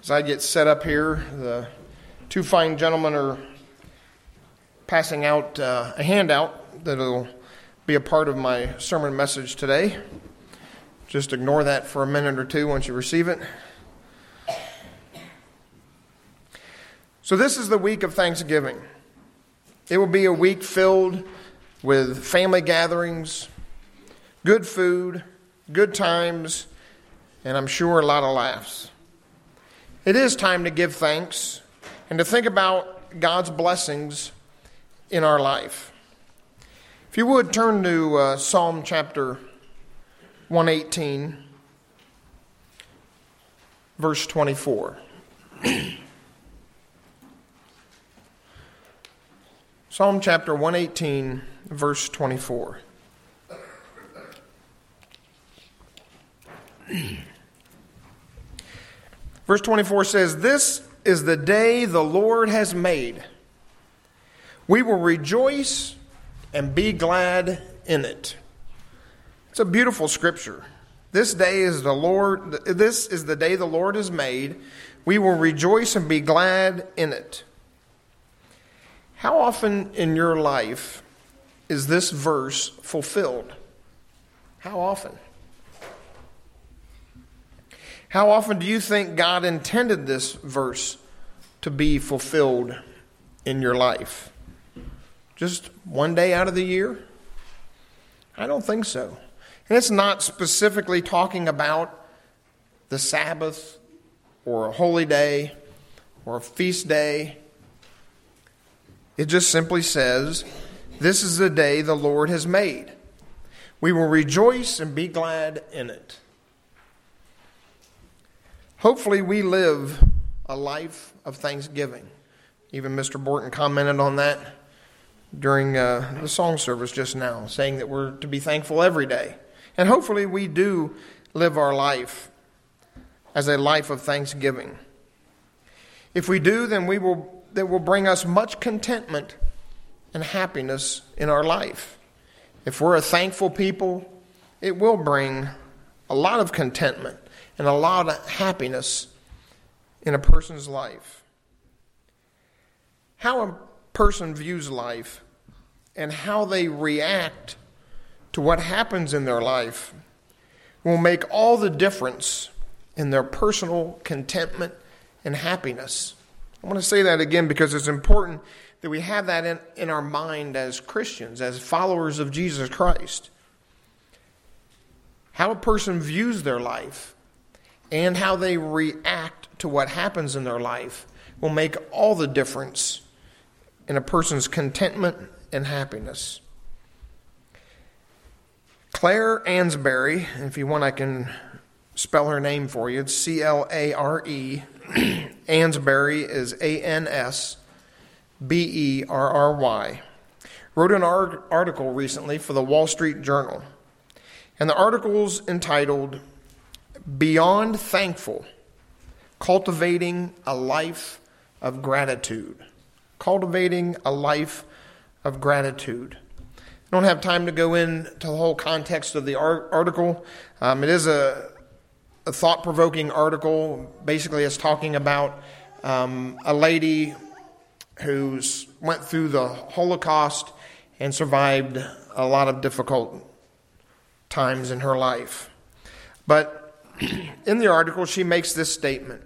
As I get set up here, the two fine gentlemen are passing out a handout that will be a part of my sermon message today. Just ignore that for a minute or two once you receive it. So this is the week of Thanksgiving. It will be a week filled with family gatherings, good food, good times, and I'm sure a lot of laughs. It is time to give thanks and to think about God's blessings in our life. If you would, turn to Psalm chapter 118, verse 24. Psalm chapter 118, verse 24. Verse 24 says, "This is the day the Lord has made. We will rejoice and be glad in it." It's a beautiful scripture. This is the day the Lord has made. We will rejoice and be glad in it. How often in your life is this verse fulfilled? How often? How often do you think God intended this verse to be fulfilled in your life? Just one day out of the year? I don't think so. And it's not specifically talking about the Sabbath or a holy day or a feast day. It just simply says, this is the day the Lord has made. We will rejoice and be glad in it. Hopefully we live a life of thanksgiving. Even Mr. Borton commented on that during the song service just now, saying that we're to be thankful every day. And hopefully we do live our life as a life of thanksgiving. If we do, then that will bring us much contentment and happiness in our life. If we're a thankful people, it will bring a lot of contentment and a lot of happiness in a person's life. How a person views life and how they react to what happens in their life will make all the difference in their personal contentment and happiness. I want to say that again because it's important that we have that in our mind as Christians, as followers of Jesus Christ. How a person views their life and how they react to what happens in their life will make all the difference in a person's contentment and happiness. Claire Ansbury, if you want I can spell her name for you, it's C-L-A-R-E. Ansbury is A-N-S-B-E-R-R-Y. Wrote an article recently for the Wall Street Journal. And the article's entitled, "Beyond Thankful, Cultivating a Life of Gratitude." Cultivating a life of gratitude. I don't have time to go into the whole context of the article. It is a thought-provoking article. Basically, it's talking about a lady who went through the Holocaust and survived a lot of difficult times in her life. But in the article, she makes this statement: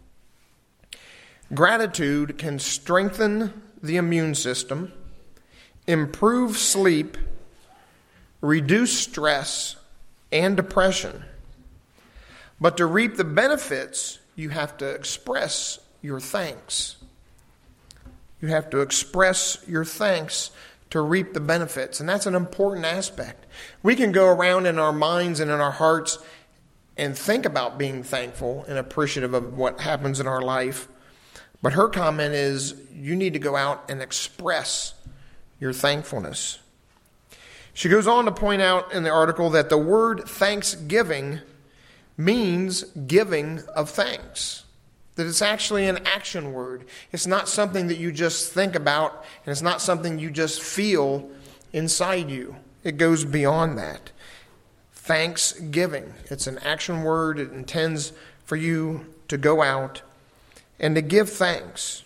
"Gratitude can strengthen the immune system, improve sleep, reduce stress and depression. But to reap the benefits, you have to express your thanks. You have to express your thanks to reap the benefits." And that's an important aspect. We can go around in our minds and in our hearts and think about being thankful and appreciative of what happens in our life. But her comment is, you need to go out and express your thankfulness. She goes on to point out in the article that the word thanksgiving means giving of thanks. That it's actually an action word. It's not something that you just think about, and it's not something you just feel inside you. It goes beyond that. Thanksgiving. It's an action word. It intends for you to go out and to give thanks.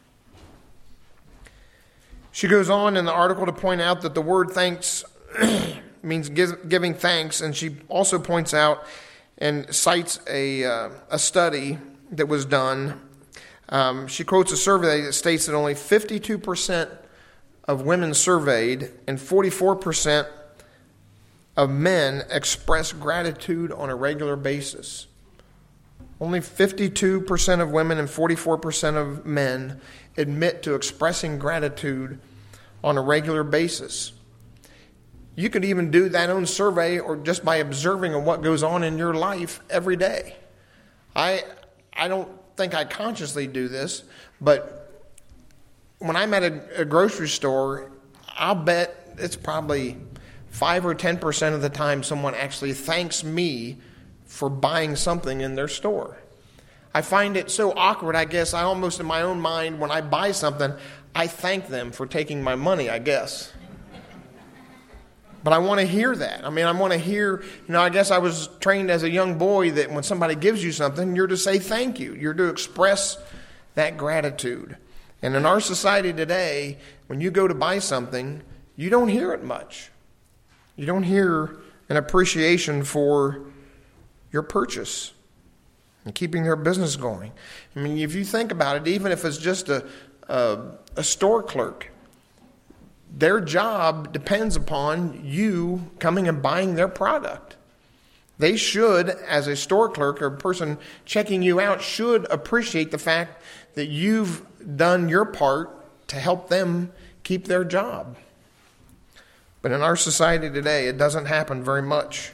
She goes on in the article to point out that the word thanks means giving thanks, and she also points out and cites a study that was done. She quotes a survey that states that only 52% of women surveyed and 44% of men express gratitude on a regular basis. Only 52% of women and 44% of men admit to expressing gratitude on a regular basis. You could even do that own survey or just by observing what goes on in your life every day. I don't think I consciously do this, but when I'm at a grocery store, I'll bet it's probably 5 or 10% of the time someone actually thanks me for buying something in their store. I find it so awkward, I guess. I almost, in my own mind, when I buy something, I thank them for taking my money, I guess. But I want to hear that. I want to hear, I guess I was trained as a young boy that when somebody gives you something, you're to say thank you. You're to express that gratitude. And in our society today, when you go to buy something, you don't hear it much. You don't hear an appreciation for your purchase and keeping their business going. If you think about it, even if it's just a store clerk, their job depends upon you coming and buying their product. They should, as a store clerk or a person checking you out, should appreciate the fact that you've done your part to help them keep their job. But in our society today, it doesn't happen very much.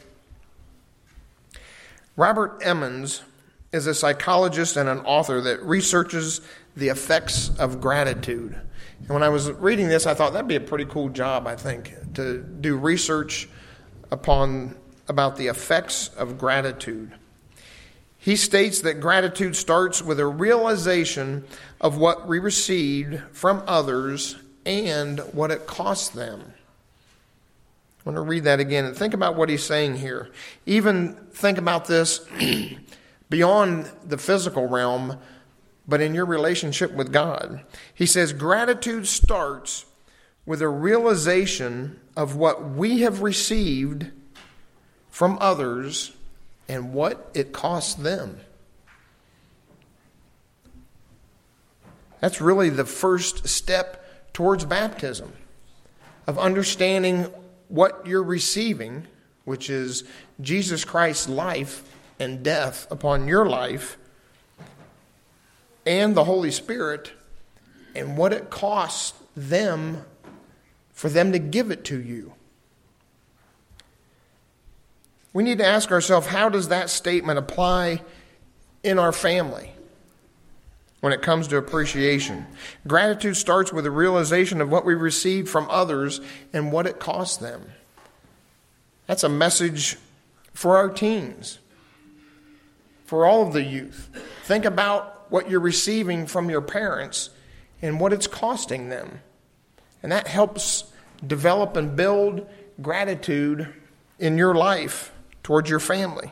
Robert Emmons is a psychologist and an author that researches the effects of gratitude. And when I was reading this, I thought that'd be a pretty cool job, I think, to do research about the effects of gratitude. He states that gratitude starts with a realization of what we received from others and what it cost them. I want to read that again and think about what he's saying here. Even think about this beyond the physical realm, but in your relationship with God. He says gratitude starts with a realization of what we have received from others and what it costs them. That's really the first step towards baptism, of understanding what you're receiving, which is Jesus Christ's life and death upon your life, and the Holy Spirit, and what it costs them for them to give it to you. We need to ask ourselves, how does that statement apply in our family when it comes to appreciation? Gratitude starts with a realization of what we received from others and what it costs them. That's a message for our teens, for all of the youth. Think about what you're receiving from your parents and what it's costing them. And that helps develop and build gratitude in your life towards your family.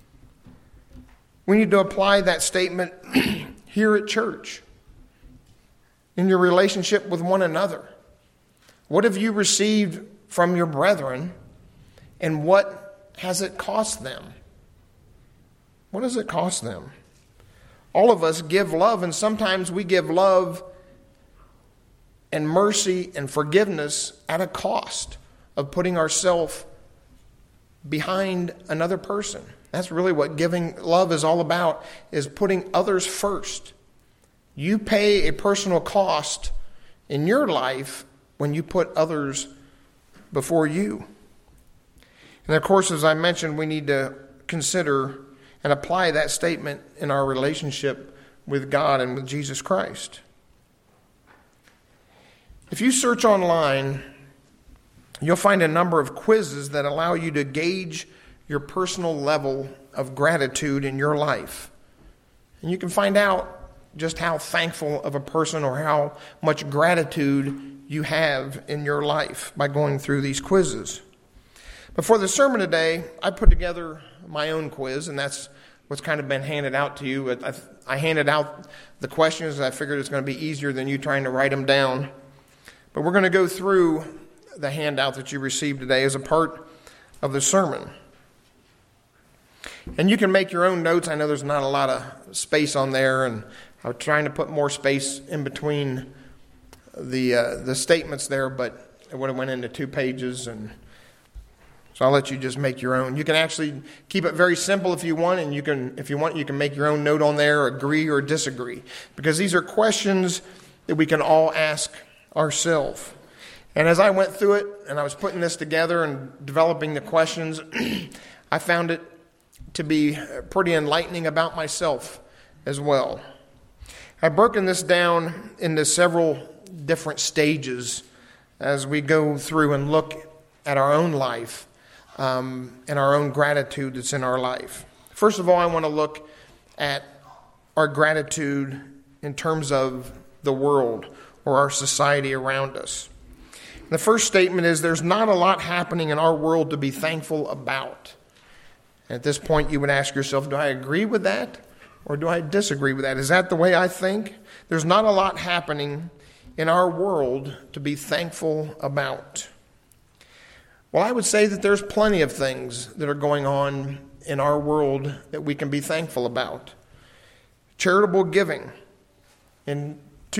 We need to apply that statement here at church, in your relationship with one another. What have you received from your brethren, and what has it cost them? What does it cost them? All of us give love, and sometimes we give love and mercy and forgiveness at a cost of putting ourselves behind another person. That's really what giving love is all about, is putting others first. You pay a personal cost in your life when you put others before you. And of course, as I mentioned, we need to consider and apply that statement in our relationship with God and with Jesus Christ. If you search online, you'll find a number of quizzes that allow you to gauge your personal level of gratitude in your life. And you can find out just how thankful of a person or how much gratitude you have in your life by going through these quizzes. But for the sermon today, I put together my own quiz, and that's what's kind of been handed out to you. I handed out the questions. I figured it's going to be easier than you trying to write them down. But we're going to go through the handout that you received today as a part of the sermon. And you can make your own notes. I know there's not a lot of space on there, and I'm trying to put more space in between the statements there, but it would have went into 2 pages, and so I'll let you just make your own. You can actually keep it very simple if you want, and you can make your own note on there, agree or disagree, because these are questions that we can all ask ourselves. And as I went through it, and I was putting this together and developing the questions, I found it to be pretty enlightening about myself as well. I've broken this down into several different stages as we go through and look at our own life and our own gratitude that's in our life. First of all, I want to look at our gratitude in terms of the world or our society around us. The first statement is there's not a lot happening in our world to be thankful about. At this point, you would ask yourself, do I agree with that or do I disagree with that? Is that the way I think? There's not a lot happening in our world to be thankful about. Well, I would say that there's plenty of things that are going on in our world that we can be thankful about. Charitable giving. In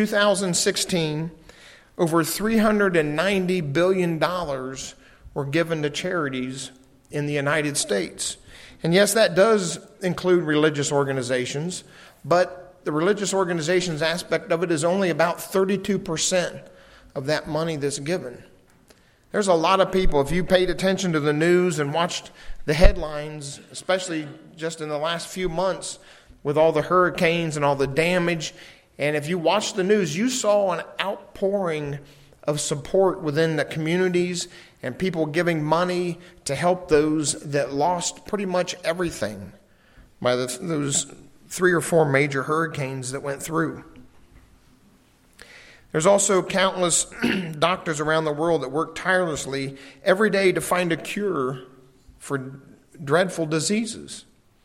2016, over $390 billion were given to charities in the United States. And yes, that does include religious organizations, but the religious organizations aspect of it is only about 32% of that money that's given. There's a lot of people, if you paid attention to the news and watched the headlines, especially just in the last few months with all the hurricanes and all the damage, and if you watched the news, you saw an outpouring of support within the communities and people giving money to help those that lost pretty much everything by those 3 or 4 major hurricanes that went through. There's also countless doctors around the world that work tirelessly every day to find a cure for dreadful diseases.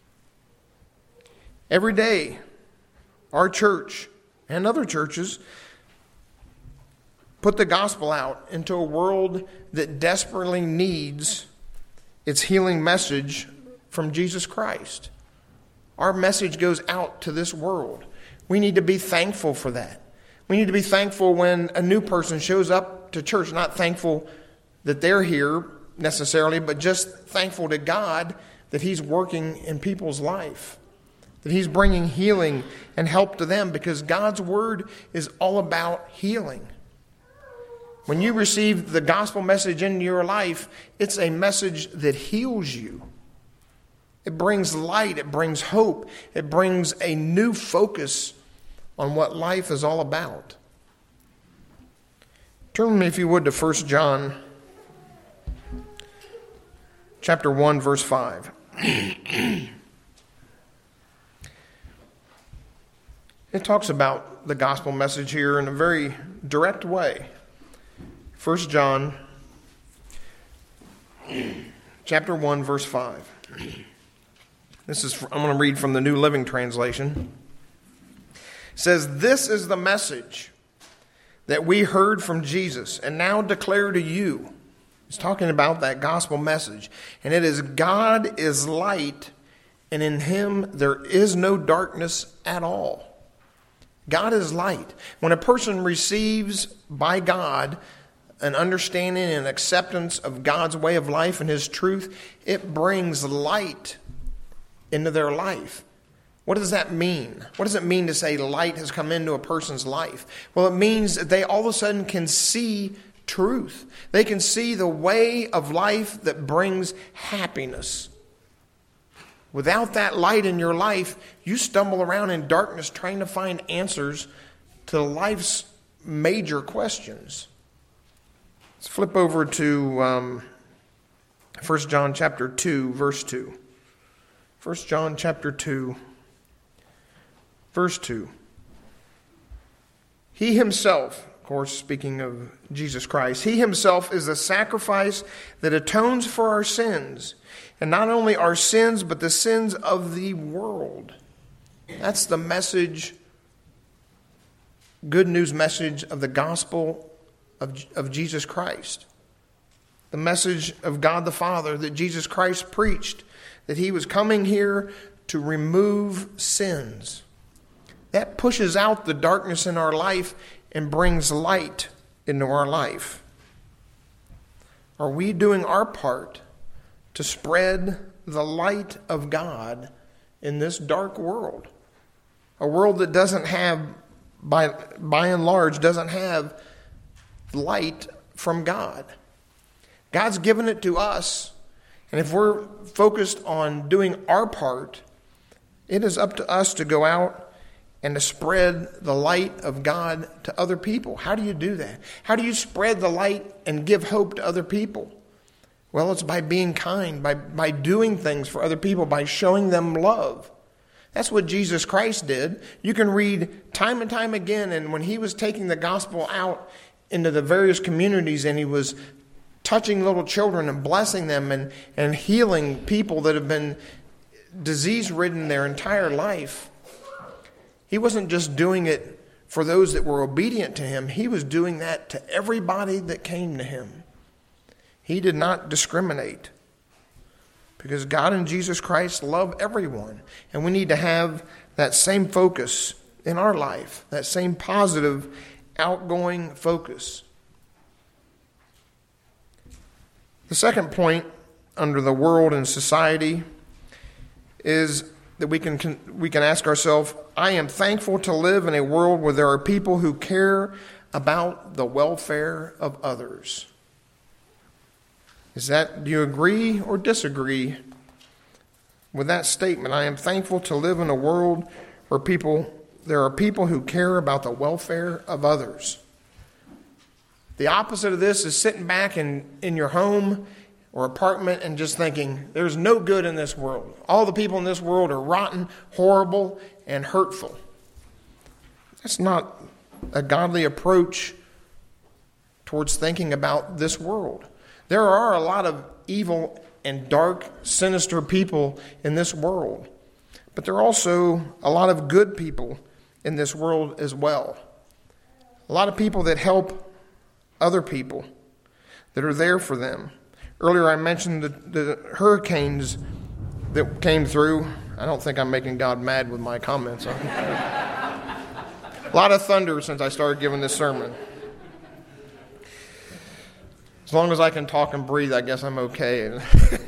Every day, our church and other churches put the gospel out into a world that desperately needs its healing message from Jesus Christ. Our message goes out to this world. We need to be thankful for that. We need to be thankful when a new person shows up to church, not thankful that they're here necessarily, but just thankful to God that He's working in people's life, that He's bringing healing and help to them, because God's Word is all about healing. When you receive the gospel message into your life, it's a message that heals you. It brings light, it brings hope, it brings a new focus on what life is all about. Turn with me, if you would, to 1 John chapter 1, verse 5. It talks about the gospel message here in a very direct way. 1 John chapter 1, verse 5. I'm going to read from the New Living Translation. It says, "This is the message that we heard from Jesus and now declare to you." It's talking about that gospel message. And it is, God is light, and in Him there is no darkness at all. God is light. When a person receives by God an understanding and acceptance of God's way of life and His truth, it brings light into their life. What does that mean? What does it mean to say light has come into a person's life? Well, it means that they all of a sudden can see truth. They can see the way of life that brings happiness. Without that light in your life, you stumble around in darkness trying to find answers to life's major questions. Let's flip over to 1 John chapter 2, verse 2. 1 John chapter 2, verse 2. He Himself, course, speaking of Jesus Christ. He himself is the sacrifice that atones for our sins. And not only our sins, but the sins of the world. That's the message, good news message of the gospel of Jesus Christ. The message of God the Father that Jesus Christ preached, that he was coming here to remove sins. That pushes out the darkness in our life and brings light into our life. Are we doing our part to spread the light of God in this dark world? A world that doesn't have, by and large, doesn't have light from God. God's given it to us, and if we're focused on doing our part, it is up to us to go out and to spread the light of God to other people. How do you do that? How do you spread the light and give hope to other people? Well, it's by being kind, by doing things for other people, by showing them love. That's what Jesus Christ did. You can read time and time again, and when he was taking the gospel out into the various communities and he was touching little children and blessing them and healing people that have been disease-ridden their entire life, he wasn't just doing it for those that were obedient to him. He was doing that to everybody that came to him. He did not discriminate because God and Jesus Christ love everyone. And we need to have that same focus in our life, that same positive, outgoing focus. The second point under the world and society is that we can ask ourselves, I am thankful to live in a world where there are people who care about the welfare of others. Do you agree or disagree with that statement? I am thankful to live in a world where there are people who care about the welfare of others. The opposite of this is sitting back in your home or apartment and just thinking, there's no good in this world. All the people in this world are rotten, horrible, and hurtful. That's not a godly approach towards thinking about this world. There are a lot of evil and dark, sinister people in this world. But there are also a lot of good people in this world as well. A lot of people that help other people, that are there for them. Earlier I mentioned the hurricanes that came through. I don't think I'm making God mad with my comments. A lot of thunder since I started giving this sermon. As long as I can talk and breathe, I guess I'm okay.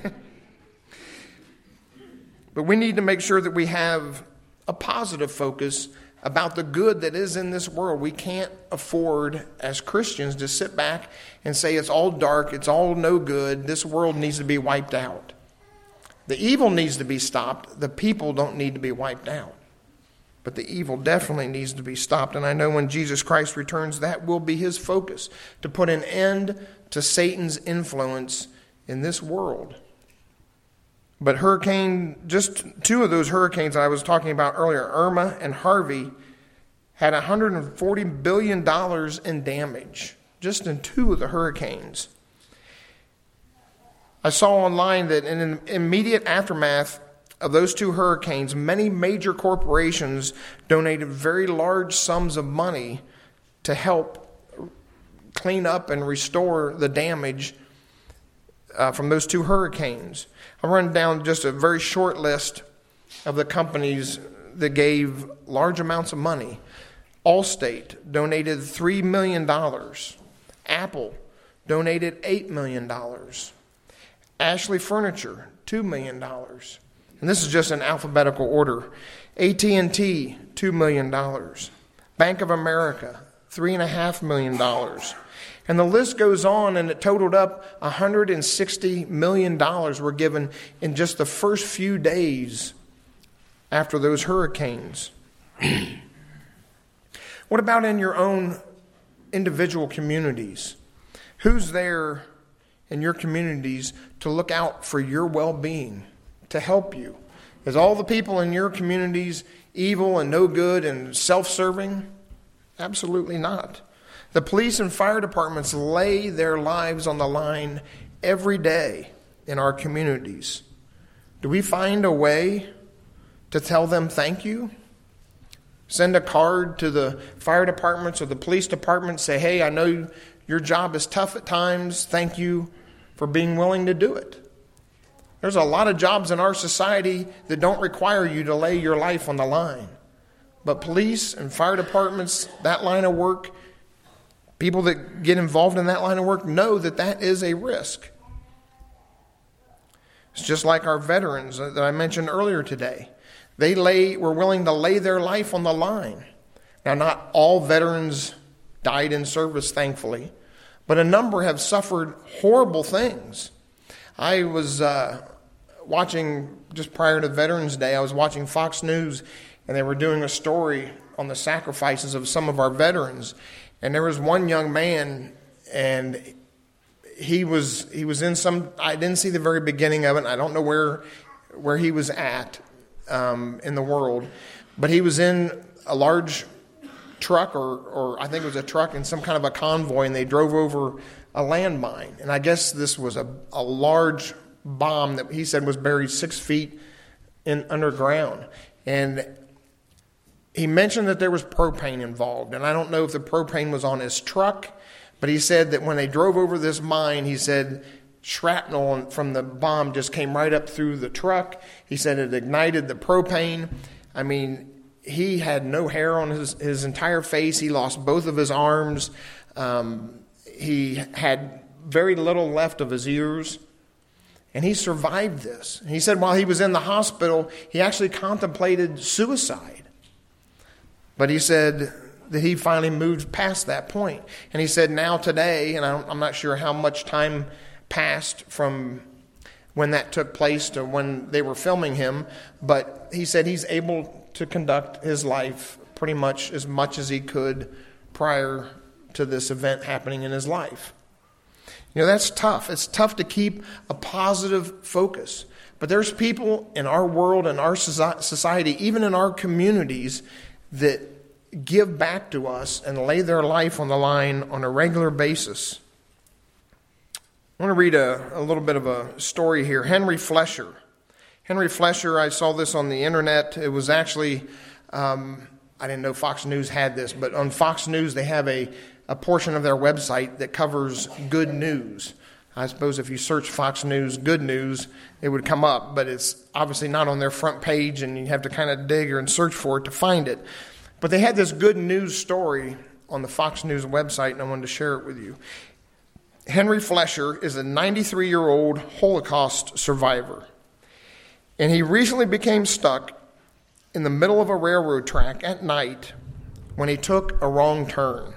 But we need to make sure that we have a positive focus about the good that is in this world. We can't afford, as Christians, to sit back and say it's all dark, it's all no good, this world needs to be wiped out. The evil needs to be stopped. The people don't need to be wiped out. But the evil definitely needs to be stopped. And I know when Jesus Christ returns, that will be his focus, to put an end to Satan's influence in this world. But just two of those hurricanes I was talking about earlier, Irma and Harvey, had $140 billion in damage just in two of the hurricanes. I saw online that in an immediate aftermath of those two hurricanes, many major corporations donated very large sums of money to help clean up and restore the damage from those two hurricanes. I'll run down just a very short list of the companies that gave large amounts of money. Allstate donated $3 million. Apple donated $8 million. Ashley Furniture, $2 million. And this is just in alphabetical order. AT&T, $2 million. Bank of America, $3.5 million. And the list goes on, and it totaled up $160 million were given in just the first few days after those hurricanes. What about in your own individual communities? Who's there in your communities to look out for your well-being, to help you? Is all the people in your communities evil and no good and self-serving? Absolutely not. The police and fire departments lay their lives on the line every day in our communities. Do we find a way to tell them thank you? Send a card to the fire departments or the police department, say, hey, I know your job is tough at times. Thank you for being willing to do it. There's a lot of jobs in our society that don't require you to lay your life on the line. But police and fire departments, that line of work, people that get involved in that line of work know that that is a risk. It's just like our veterans that I mentioned earlier today. They were willing to lay their life on the line. Now, not all veterans died in service, thankfully, but a number have suffered horrible things. I was watching, just prior to Veterans Day, I was watching Fox News, and they were doing a story on the sacrifices of some of our veterans. And there was one young man, and he was in some, I didn't see the very beginning of it, and I don't know where he was at in the world, but he was in a large truck, or I think it was a truck in some kind of a convoy, and they drove over a landmine. And I guess this was a large bomb that he said was buried 6 feet underground. And he mentioned that there was propane involved. And I don't know if the propane was on his truck, but he said that when they drove over this mine, he said shrapnel from the bomb just came right up through the truck. He said it ignited the propane. I mean, he had no hair on his entire face. He lost both of his arms. He had very little left of his ears. And he survived this. And he said while he was in the hospital, he actually contemplated suicide. But he said that he finally moved past that point. And he said now today, and I'm not sure how much time passed from when that took place to when they were filming him, but he said he's able to conduct his life pretty much as he could prior to this event happening in his life. You know, that's tough. It's tough to keep a positive focus. But there's people in our world, in our society, even in our communities, that give back to us and lay their life on the line on a regular basis. I want to read a little bit of a story here. Henry Flesher. Henry Flesher, I saw this on the internet. It was actually, I didn't know Fox News had this, but on Fox News they have a portion of their website that covers good news. I suppose if you search Fox News, good news, it would come up, but it's obviously not on their front page, and you have to kind of dig and search for it to find it. But they had this good news story on the Fox News website, and I wanted to share it with you. Henry Flesher is a 93-year-old Holocaust survivor, and he recently became stuck in the middle of a railroad track at night when he took a wrong turn.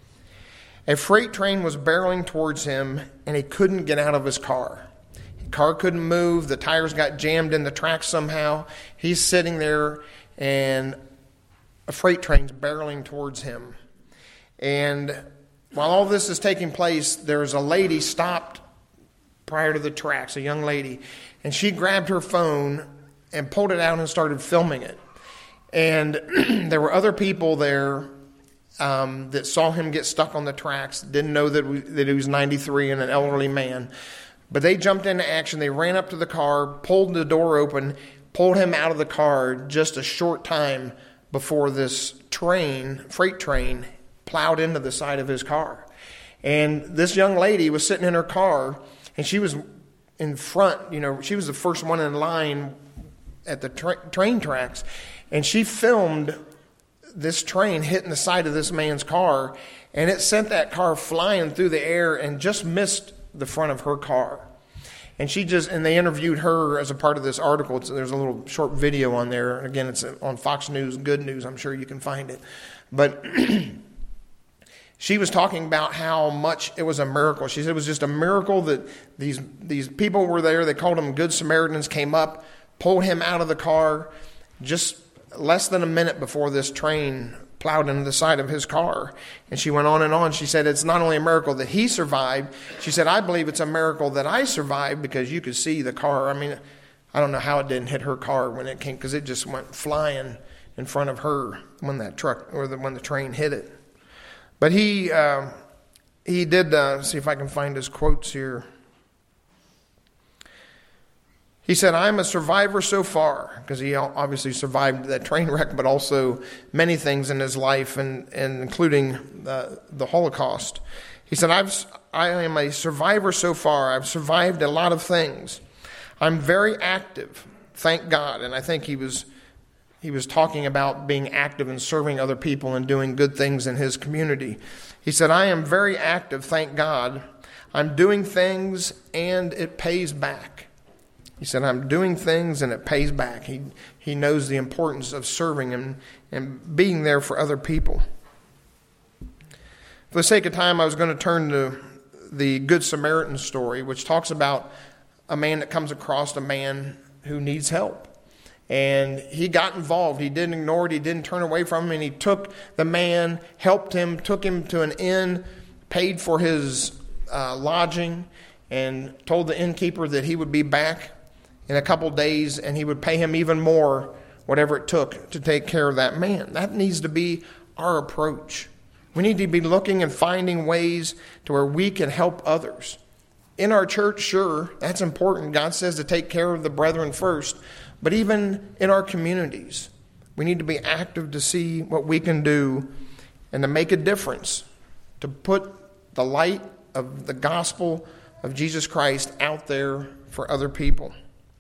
A freight train was barreling towards him, and he couldn't get out of his car. The car couldn't move. The tires got jammed in the track somehow. He's sitting there, and a freight train's barreling towards him. And while all this is taking place, there's a lady stopped prior to the tracks, a young lady, and she grabbed her phone and pulled it out and started filming it. And there were other people there that saw him get stuck on the tracks, didn't know that he was 93 and an elderly man. But they jumped into action. They ran up to the car, pulled the door open, pulled him out of the car just a short time before this freight train, plowed into the side of his car. And this young lady was sitting in her car, and she was in front. She was the first one in line at the train tracks, and she filmed this train hitting the side of this man's car, and it sent that car flying through the air and just missed the front of her car. And they interviewed her as a part of this article. There's a little short video on there. Again, it's on Fox News, good news. I'm sure you can find it. But she was talking about how much it was a miracle. She said it was just a miracle that these people were there. They called them Good Samaritans, came up, pulled him out of the car just less than a minute before this train plowed into the side of his car. And she went on and on. She said, it's not only a miracle that he survived. She said, I believe it's a miracle that I survived, because you could see the car. I mean, I don't know how it didn't hit her car when it came, because it just went flying in front of her when that truck, or when the train hit it. But he did, see if I can find his quotes here. He said, "I'm a survivor so far," because he obviously survived that train wreck, but also many things in his life, and including the Holocaust. He said, I am a survivor so far. I've survived a lot of things. I'm very active, thank God. And I think he was talking about being active and serving other people and doing good things in his community. He said, "I am very active, thank God. I'm doing things and it pays back." He said, "I'm doing things and it pays back." He knows the importance of serving and being there for other people. For the sake of time, I was going to turn to the Good Samaritan story, which talks about a man that comes across a man who needs help. And he got involved. He didn't ignore it. He didn't turn away from him. And he took the man, helped him, took him to an inn, paid for his lodging, and told the innkeeper that he would be back in a couple days and he would pay him even more, whatever it took to take care of that man. That needs to be our approach. We need to be looking and finding ways to where we can help others. In our church, sure, that's important. God says to take care of the brethren first. But even in our communities, we need to be active to see what we can do and to make a difference, to put the light of the gospel of Jesus Christ out there for other people.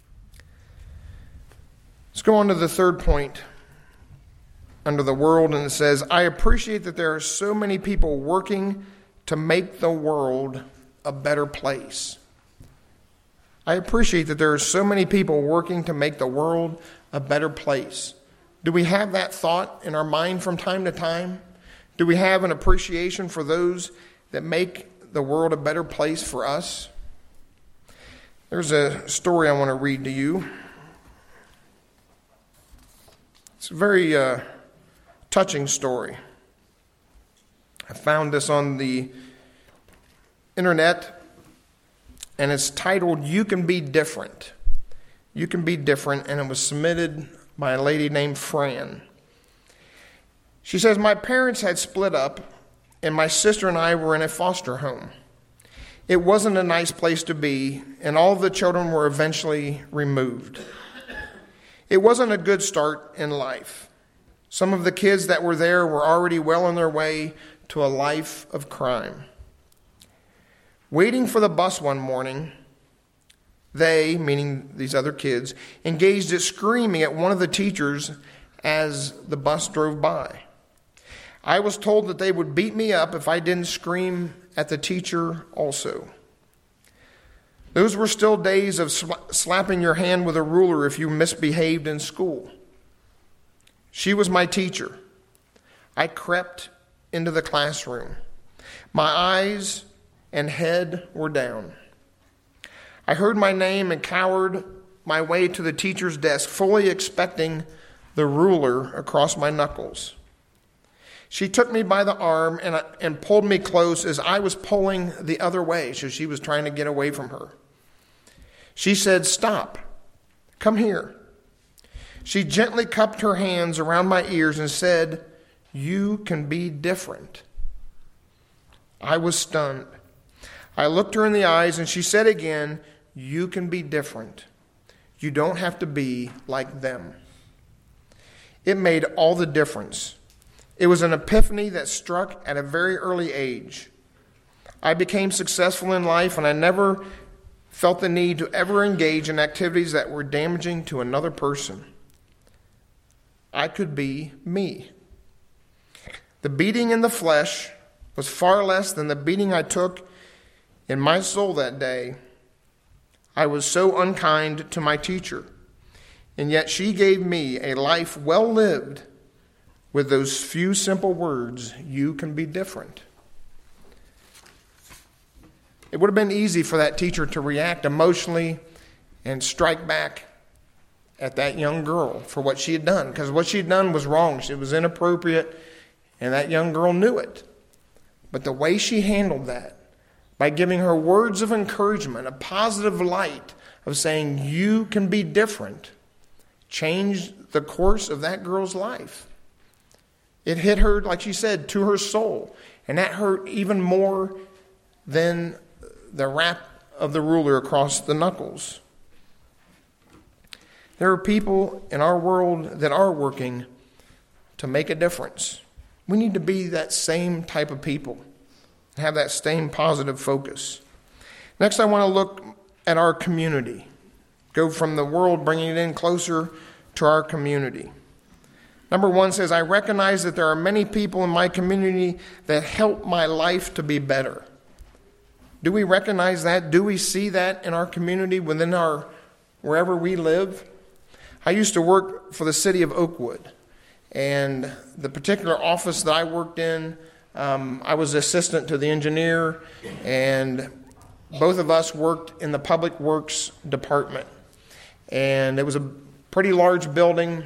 Let's go on to the third point under the world, and it says, I appreciate that there are so many people working to make the world a better place. I appreciate that there are so many people working to make the world a better place. Do we have that thought in our mind from time to time? Do we have an appreciation for those that make the world a better place for us? There's a story I want to read to you. It's a very touching story. I found this on the internet, and it's titled, You Can Be Different. You Can Be Different, and it was submitted by a lady named Fran. She says, my parents had split up, and my sister and I were in a foster home. It wasn't a nice place to be, and all of the children were eventually removed. It wasn't a good start in life. Some of the kids that were there were already well on their way to a life of crime. Waiting for the bus one morning, they, meaning these other kids, engaged in screaming at one of the teachers as the bus drove by. I was told that they would beat me up if I didn't scream at the teacher also. Those were still days of slapping your hand with a ruler if you misbehaved in school. She was my teacher. I crept into the classroom. My eyes and head were down. I heard my name and cowered my way to the teacher's desk, fully expecting the ruler across my knuckles. She took me by the arm and pulled me close as I was pulling the other way, so she was trying to get away from her. She said, stop, come here. She gently cupped her hands around my ears and said, you can be different. I was stunned. I looked her in the eyes and she said again, you can be different. You don't have to be like them. It made all the difference. It was an epiphany that struck at a very early age. I became successful in life, and I never felt the need to ever engage in activities that were damaging to another person. I could be me. The beating in the flesh was far less than the beating I took in my soul that day. I was so unkind to my teacher, and yet she gave me a life well lived with those few simple words, you can be different. It would have been easy for that teacher to react emotionally and strike back at that young girl for what she had done, because what she had done was wrong. It was inappropriate, and that young girl knew it. But the way she handled that, by giving her words of encouragement, a positive light of saying, you can be different, changed the course of that girl's life. It hit her, like she said, to her soul. And that hurt even more than the rap of the ruler across the knuckles. There are people in our world that are working to make a difference. We need to be that same type of people, have that same positive focus. Next, I want to look at our community. Go from the world, bringing it in closer to our community. Number 1 says, I recognize that there are many people in my community that help my life to be better. Do we recognize that? Do we see that in our community, within our wherever we live? I used to work for the city of Oakwood, and the particular office that I worked in, I was assistant to the engineer, and both of us worked in the public works department. And it was a pretty large building,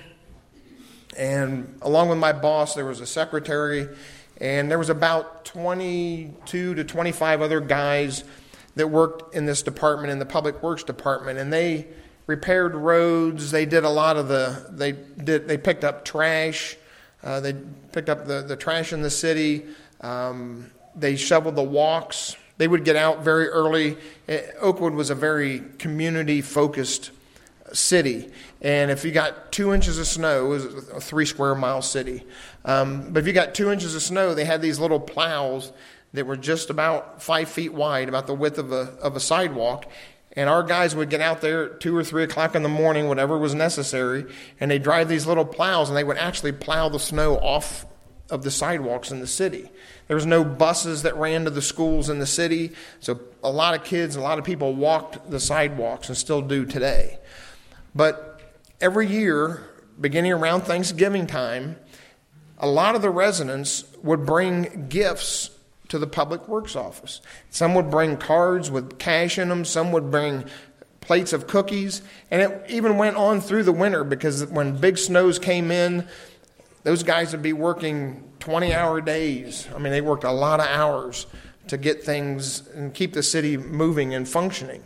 and along with my boss, there was a secretary, and there was about 22 to 25 other guys that worked in this department, in the public works department, and they repaired roads. They did a lot of they picked up trash. They picked up the trash in the city. They shoveled the walks. They would get out very early. Oakwood was a very community-focused city. And if you got 2 inches of snow, it was a 3 square mile city. But if you got 2 inches of snow, they had these little plows that were just about 5 feet wide, about the width of a sidewalk. And our guys would get out there at 2 or 3 o'clock in the morning, whatever was necessary, and they'd drive these little plows, and they would actually plow the snow off of the sidewalks in the city. There was no buses that ran to the schools in the city, so a lot of kids, a lot of people walked the sidewalks and still do today. But every year, beginning around Thanksgiving time, a lot of the residents would bring gifts to the public works office. Some would bring cards with cash in them. Some would bring plates of cookies. And it even went on through the winter, because when big snows came in, those guys would be working 20-hour days. I mean, they worked a lot of hours to get things and keep the city moving and functioning.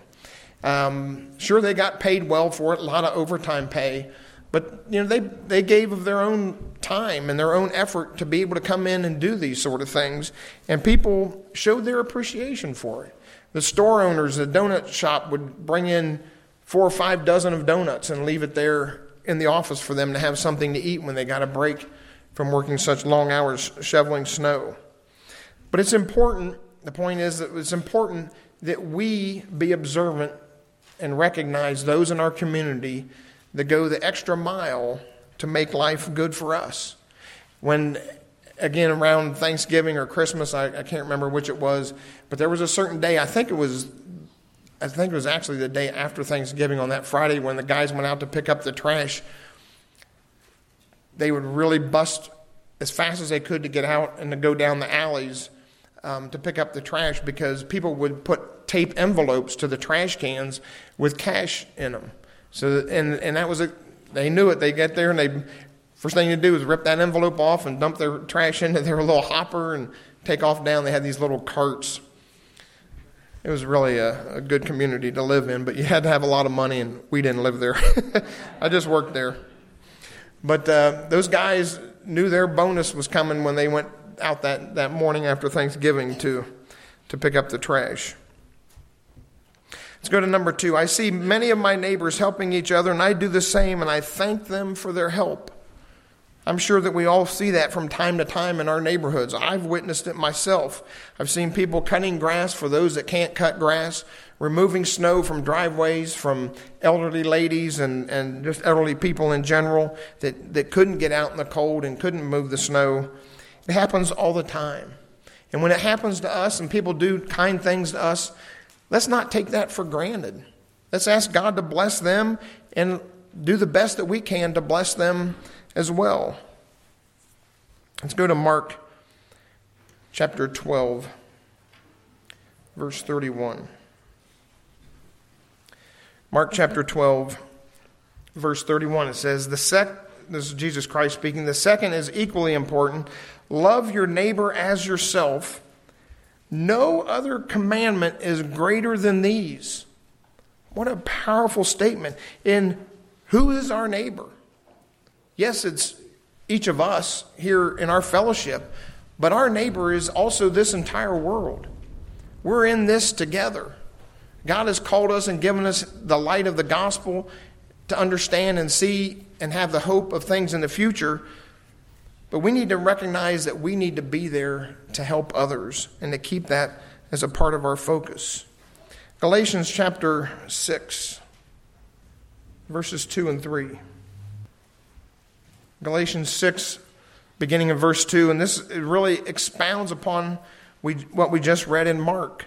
Sure, they got paid well for it, a lot of overtime pay. But they gave of their own time and their own effort to be able to come in and do these sort of things, and people showed their appreciation for it. The store owners, the donut shop, would bring in 4 or 5 dozen of donuts and leave it there in the office for them to have something to eat when they got a break from working such long hours shoveling snow. But it's important, the point is that it's important that we be observant and recognize those in our community that go the extra mile to make life good for us. When, again, around Thanksgiving or Christmas, I can't remember which it was, but there was a certain day, I think it was actually the day after Thanksgiving, on that Friday, when the guys went out to pick up the trash. They would really bust as fast as they could to get out and to go down the alleys to pick up the trash, because people would put tape envelopes to the trash cans with cash in them. So and that was they knew it. They get there, and first thing to do is rip that envelope off and dump their trash into their little hopper and take off down. They had these little carts. It was really a good community to live in, but you had to have a lot of money, and we didn't live there. I just worked there. But those guys knew their bonus was coming when they went out that morning after Thanksgiving to pick up the trash. Let's go to number 2. I see many of my neighbors helping each other, and I do the same, and I thank them for their help. I'm sure that we all see that from time to time in our neighborhoods. I've witnessed it myself. I've seen people cutting grass for those that can't cut grass, removing snow from driveways, from elderly ladies and just elderly people in general that couldn't get out in the cold and couldn't move the snow. It happens all the time. And when it happens to us and people do kind things to us, let's not take that for granted. Let's ask God to bless them and do the best that we can to bless them as well. Let's go to Mark chapter 12, verse 31. Mark chapter 12, verse 31, it says, this is Jesus Christ speaking, the second is equally important. Love your neighbor as yourself. No other commandment is greater than these. What a powerful statement. And who is our neighbor? Yes, it's each of us here in our fellowship, but our neighbor is also this entire world. We're in this together. God has called us and given us the light of the gospel to understand and see and have the hope of things in the future. But we need to recognize that we need to be there to help others and to keep that as a part of our focus. Galatians chapter 6, verses 2 and 3. Galatians 6, beginning in verse 2, and this really expounds upon what we just read in Mark.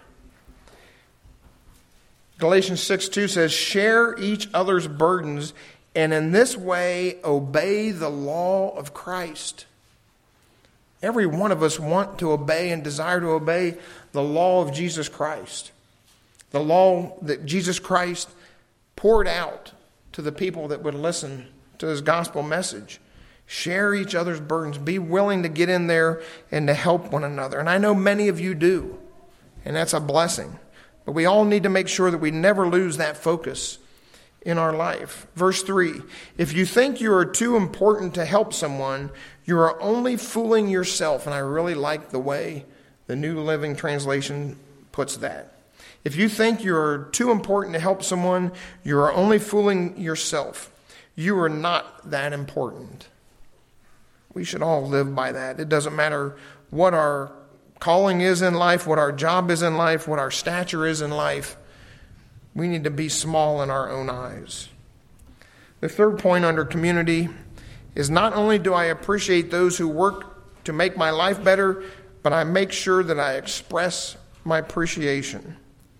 Galatians 6:2 says, "Share each other's burdens, and in this way obey the law of Christ." Every one of us want to obey and desire to obey the law of Jesus Christ. The law that Jesus Christ poured out to the people that would listen to his gospel message. Share each other's burdens. Be willing to get in there and to help one another. And I know many of you do, and that's a blessing. But we all need to make sure that we never lose that focus in our life. Verse 3, "If you think you are too important to help someone, you are only fooling yourself." And I really like the way the New Living Translation puts that. If you think you are too important to help someone, you are only fooling yourself. You are not that important. We should all live by that. It doesn't matter what our calling is in life, what our job is in life, what our stature is in life. We need to be small in our own eyes. The third point under community is not only do I appreciate those who work to make my life better, but I make sure that I express my appreciation.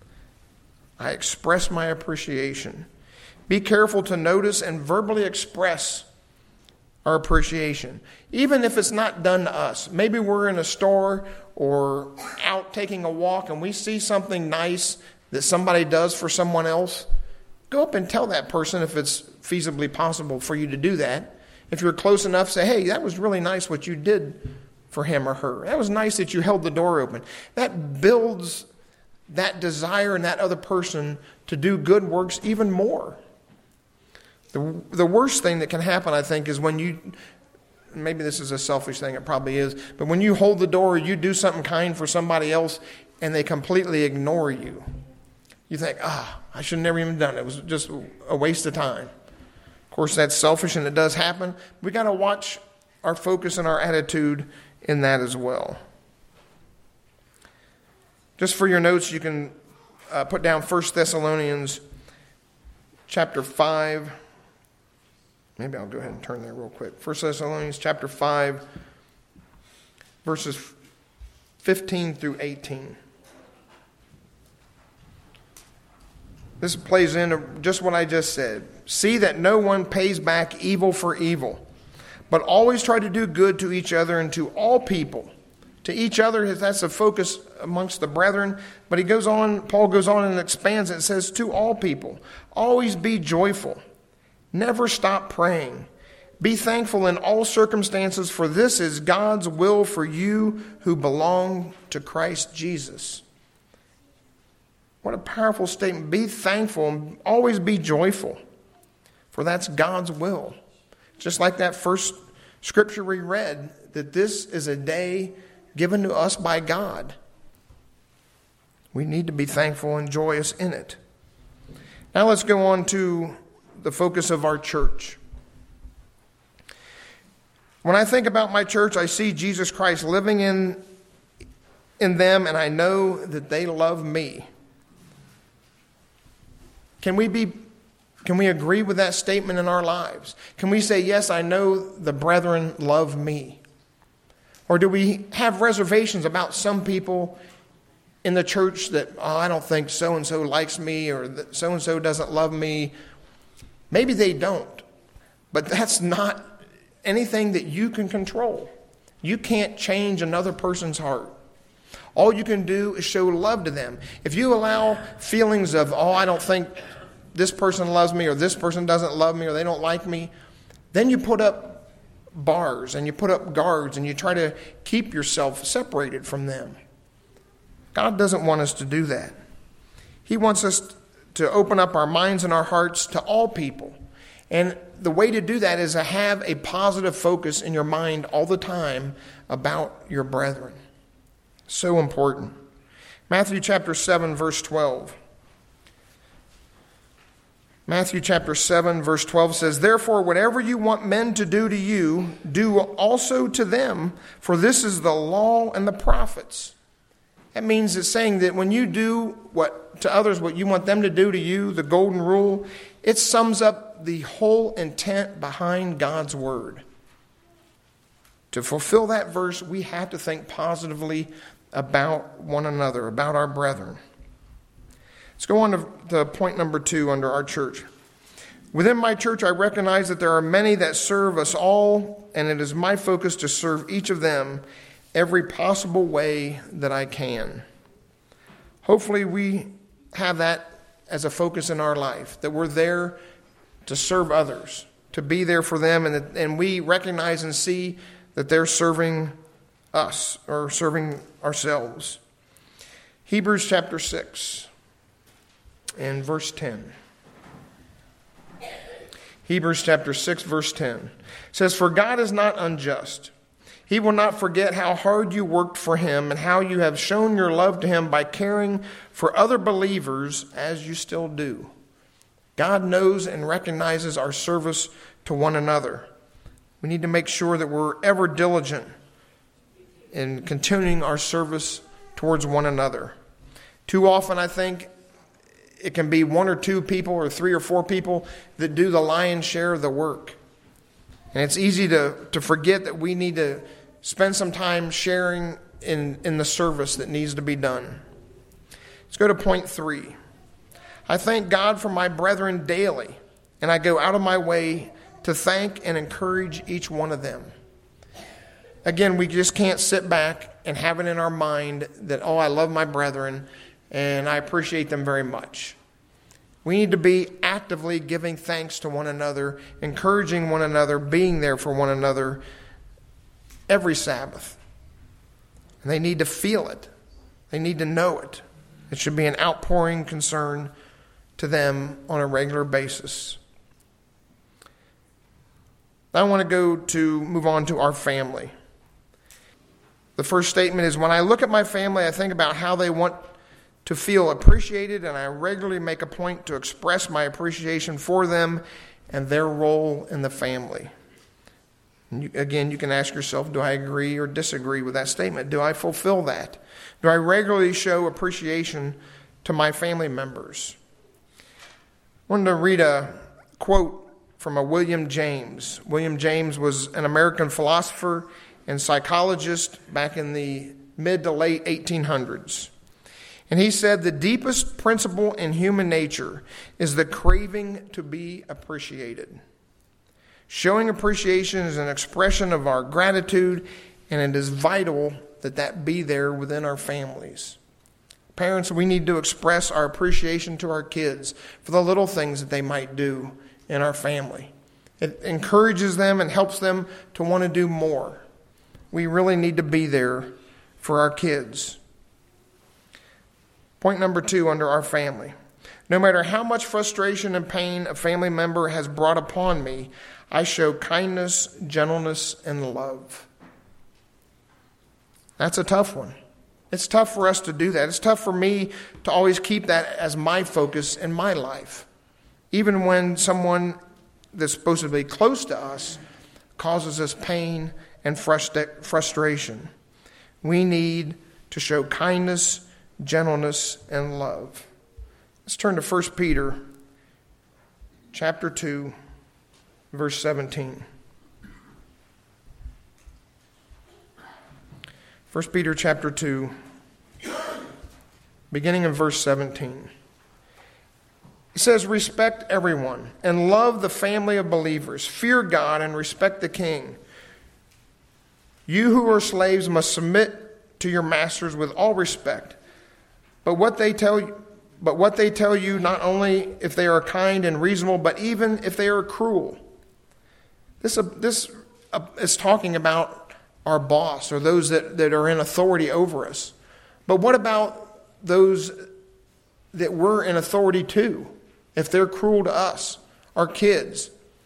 I express my appreciation. Be careful to notice and verbally express our appreciation, even if it's not done to us. Maybe we're in a store or out taking a walk and we see something nice that somebody does for someone else. Go up and tell that person if it's feasibly possible for you to do that. If you're close enough, say, "Hey, that was really nice what you did for him or her. That was nice that you held the door open." That builds that desire in that other person to do good works even more. The worst thing that can happen, I think, is when you, maybe this is a selfish thing, it probably is, but when you hold the door, you do something kind for somebody else, and they completely ignore you. You think, I should have never even done it. It was just a waste of time. Of course, that's selfish, and it does happen. We got to watch our focus and our attitude in that as well. Just for your notes, you can put down 1 Thessalonians chapter 5. Maybe I'll go ahead and turn there real quick. 1 Thessalonians chapter 5, verses 15 through 18. This plays into just what I just said. "See that no one pays back evil for evil, but always try to do good to each other and to all people." To each other, that's the focus amongst the brethren. But Paul goes on and expands it. It says, "To all people, always be joyful. Never stop praying. Be thankful in all circumstances, for this is God's will for you who belong to Christ Jesus." What a powerful statement. Be thankful and always be joyful, for that's God's will. Just like that first scripture we read, that this is a day given to us by God. We need to be thankful and joyous in it. Now let's go on to the focus of our church. When I think about my church, I see Jesus Christ living in them, and I know that they love me. Can we agree with that statement in our lives? Can we say, yes, I know the brethren love me? Or do we have reservations about some people in the church that, I don't think so-and-so likes me, or that so-and-so doesn't love me? Maybe they don't, but that's not anything that you can control. You can't change another person's heart. All you can do is show love to them. If you allow feelings of, I don't think this person loves me, or this person doesn't love me, or they don't like me, then you put up bars and you put up guards and you try to keep yourself separated from them. God doesn't want us to do that. He wants us to open up our minds and our hearts to all people And the way to do that is to have a positive focus in your mind all the time about your brethren. So important. Matthew chapter 7, verse 12. Matthew chapter 7, verse 12 says, "Therefore, whatever you want men to do to you, do also to them, for this is the law and the prophets." That means it's saying that when you do to others what you want them to do to you, the golden rule, it sums up the whole intent behind God's word. To fulfill that verse, we have to think positively about one another, about our brethren. Let's go on to point number 2 under our church. Within my church, I recognize that there are many that serve us all, and it is my focus to serve each of them every possible way that I can. Hopefully we have that as a focus in our life, that we're there to serve others, to be there for them, and we recognize and see that they're serving us or serving ourselves. Hebrews chapter 6 and verse 10. Hebrews chapter 6, verse 10 says, "For God is not unjust. He will not forget how hard you worked for him and how you have shown your love to him by caring for other believers as you still do." God knows and recognizes our service to one another. We need to make sure that we're ever diligent in continuing our service towards one another. Too often, I think, it can be 1 or 2 people or 3 or 4 people that do the lion's share of the work. And it's easy to forget that we need to spend some time sharing in the service that needs to be done. Let's go to point 3. I thank God for my brethren daily, and I go out of my way to thank and encourage each one of them. Again, we just can't sit back and have it in our mind that, I love my brethren and I appreciate them very much. We need to be actively giving thanks to one another, encouraging one another, being there for one another every Sabbath. And they need to feel it. They need to know it. It should be an outpouring concern to them on a regular basis. I want to move on to our family. The first statement is, when I look at my family, I think about how they want to feel appreciated, and I regularly make a point to express my appreciation for them and their role in the family. Again, you can ask yourself, do I agree or disagree with that statement? Do I fulfill that? Do I regularly show appreciation to my family members? I wanted to read a quote from a William James. William James was an American philosopher and psychologist back in the mid to late 1800s. And he said, "The deepest principle in human nature is the craving to be appreciated. Showing appreciation is an expression of our gratitude, and it is vital that be there within our families." Parents, we need to express our appreciation to our kids for the little things that they might do in our family. It encourages them and helps them to want to do more. We really need to be there for our kids. Point number 2 under our family. No matter how much frustration and pain a family member has brought upon me, I show kindness, gentleness, and love. That's a tough one. It's tough for us to do that. It's tough for me to always keep that as my focus in my life. Even when someone that's supposed to be close to us causes us pain and frustration. We need to show kindness, gentleness, and love. Let's turn to 1 Peter chapter 2, verse 17. 1 Peter chapter 2, beginning in verse 17. It says, "Respect everyone and love the family of believers. Fear God and respect the king. You who are slaves must submit to your masters with all respect. But what they tell you, not only if they are kind and reasonable, but even if they are cruel." This is talking about our boss or those that are in authority over us. But what about those that we're in authority to? If they're cruel to us, our kids,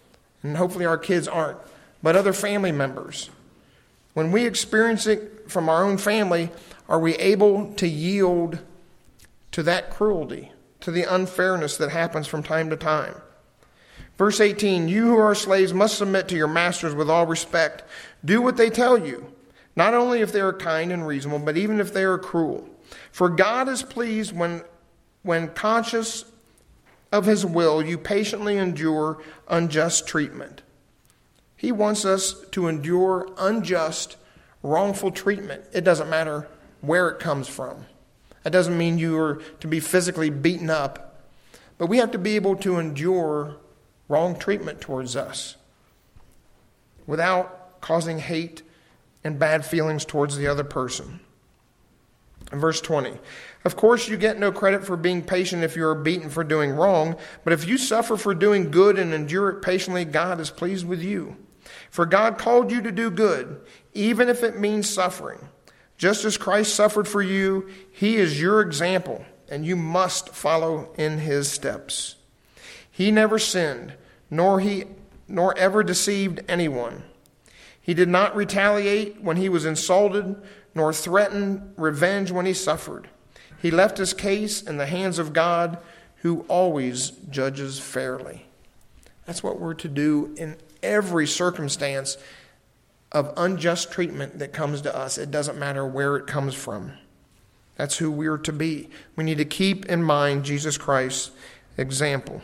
and hopefully our kids aren't, but other family members. When we experience it from our own family, are we able to yield to that cruelty, to the unfairness that happens from time to time? Verse 18, you who are slaves must submit to your masters with all respect. Do what they tell you, not only if they are kind and reasonable, but even if they are cruel. For God is pleased when conscious of his will, you patiently endure unjust treatment. He wants us to endure unjust, wrongful treatment. It doesn't matter where it comes from. That doesn't mean you are to be physically beaten up, but we have to be able to endure wrong treatment towards us without causing hate and bad feelings towards the other person. In verse 20, of course you get no credit for being patient if you are beaten for doing wrong, but if you suffer for doing good and endure it patiently, God is pleased with you. For God called you to do good, even if it means suffering. Just as Christ suffered for you, he is your example, and you must follow in his steps. He never sinned, nor ever deceived anyone. He did not retaliate when he was insulted, nor threaten revenge when he suffered. He left his case in the hands of God, who always judges fairly. That's what we're to do in every circumstance of unjust treatment that comes to us. It doesn't matter where it comes from. That's who we're to be. We need to keep in mind Jesus Christ's example.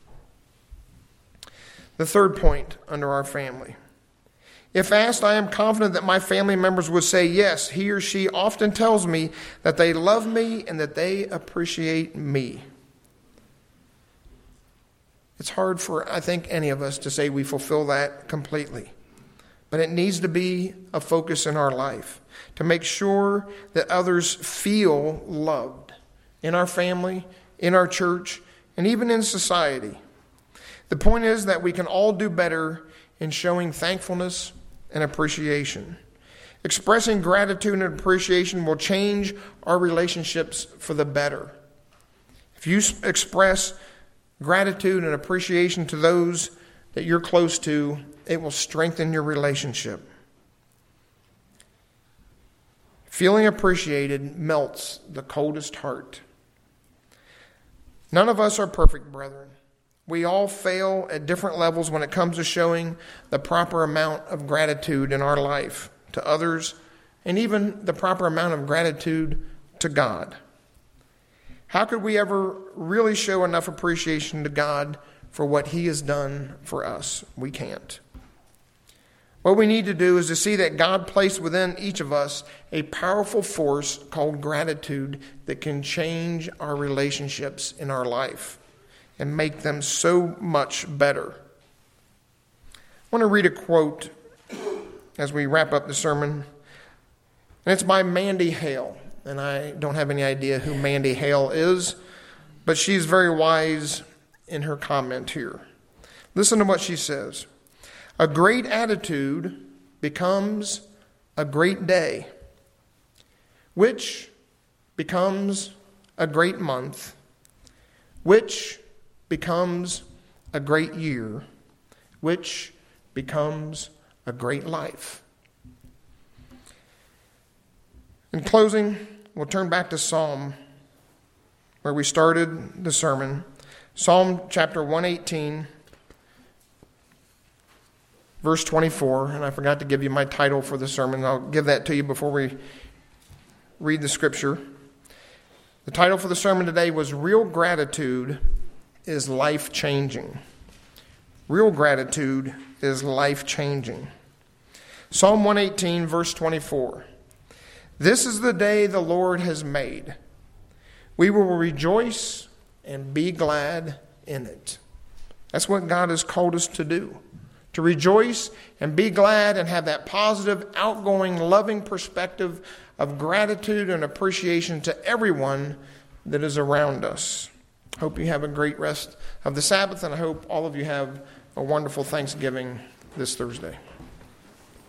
The third point under our family. If asked, I am confident that my family members would say yes. He or she often tells me that they love me and that they appreciate me. It's hard for, I think, any of us to say we fulfill that completely. But it needs to be a focus in our life to make sure that others feel loved in our family, in our church, and even in society. The point is that we can all do better in showing thankfulness and appreciation. Expressing gratitude and appreciation will change our relationships for the better. If you express gratitude and appreciation to those that you're close to, it will strengthen your relationship. Feeling appreciated melts the coldest heart. None of us are perfect, brethren. We all fail at different levels when it comes to showing the proper amount of gratitude in our life to others, and even the proper amount of gratitude to God. How could we ever really show enough appreciation to God for what he has done for us? We can't. What we need to do is to see that God placed within each of us a powerful force called gratitude that can change our relationships in our life and make them so much better. I want to read a quote as we wrap up the sermon. And it's by Mandy Hale. And I don't have any idea who Mandy Hale is, but she's very wise in her comment here. Listen to what she says. A great attitude becomes a great day, which becomes a great month, which becomes a great year, which becomes a great life. In closing, we'll turn back to Psalm, where we started the sermon. Psalm chapter 118, verse 24. And I forgot to give you my title for the sermon. I'll give that to you before we read the scripture. The title for the sermon today was Real Gratitude is Life-Changing. Real gratitude is life-changing. Psalm 118, verse 24. This is the day the Lord has made. We will rejoice and be glad in it. That's what God has called us to do. To rejoice and be glad and have that positive, outgoing, loving perspective of gratitude and appreciation to everyone that is around us. Hope you have a great rest of the Sabbath, and I hope all of you have a wonderful Thanksgiving this Thursday.